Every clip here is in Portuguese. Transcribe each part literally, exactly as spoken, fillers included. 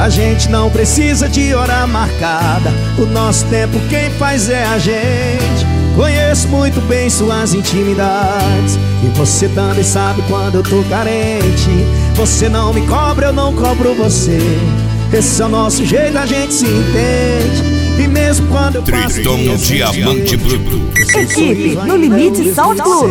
A gente não precisa de hora marcada, o nosso tempo quem faz é a gente. Conheço muito bem suas intimidades, e você também sabe quando eu tô carente. Você não me cobra, eu não cobro você. Esse é o nosso jeito, a gente se entende. E mesmo quando eu passo Tritão no Diamante Bruto. Equipe No Limite Sound Club.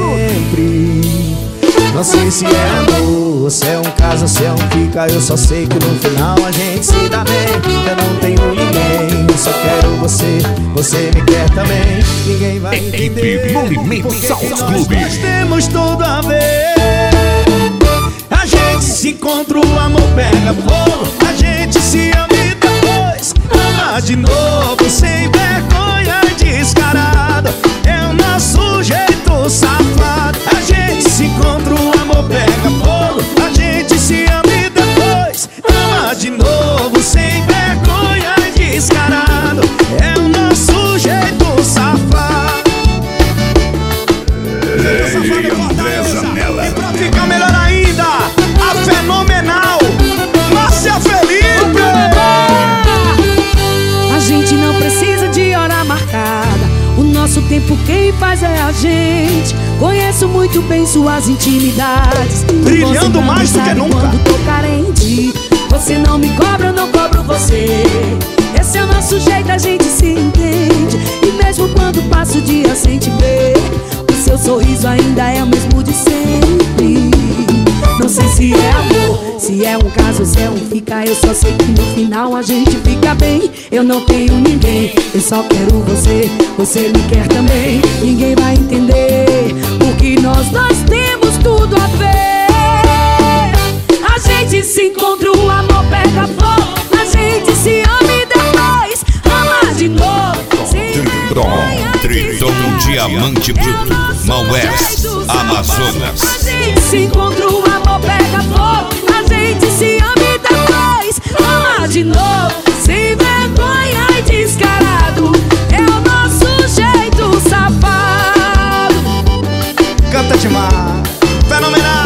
Não sei se é amor, se é um caso, se é um fica. Eu só sei que no final a gente se dá bem. Eu não tenho ninguém, eu só quero você. Você me quer também. Ninguém vai entender. Equipe No Limite Sound Club. Nós temos tudo a ver. A gente se encontra, o amor pega fogo. A gente se ama e depois ama de novo, sem vergonha e descarado. É o nosso jeito safado. A gente se encontra, o amor pega fogo. A gente se ama e depois ama de novo, sem vergonha e descarado. É o nosso jeito safado. Ei, André Zanella. E pra ficar melhor ainda, a fenomenal Márcia Felipe. A gente não precisa de hora marcada, o nosso tempo quem faz é a gente. Conheço muito bem suas intimidades, brilhando você mais do que sabe nunca. quando tô carente. Você não me cobra, eu não cobro você. Esse é o nosso jeito, a gente se entende. E mesmo quando passa o dia sem te ver, o seu sorriso ainda é o mesmo de sempre. Não sei se é amor, se é um caso, se é um fica. Eu só sei que no final a gente fica bem. Eu não tenho ninguém, eu só quero você. Você me quer também. Ninguém vai entender, porque nós dois temos tudo a ver. A gente se encontra, o amor pega fogo. A gente se ama e depois ama de novo. Tritão no Diamante Bruto. Maués, Amazonas. A gente se encontra, o amor pega fogo. A gente se ama e depois ama de novo, sem vergonha e descarado. É o nosso jeito safado. Canta demais, fenomenal.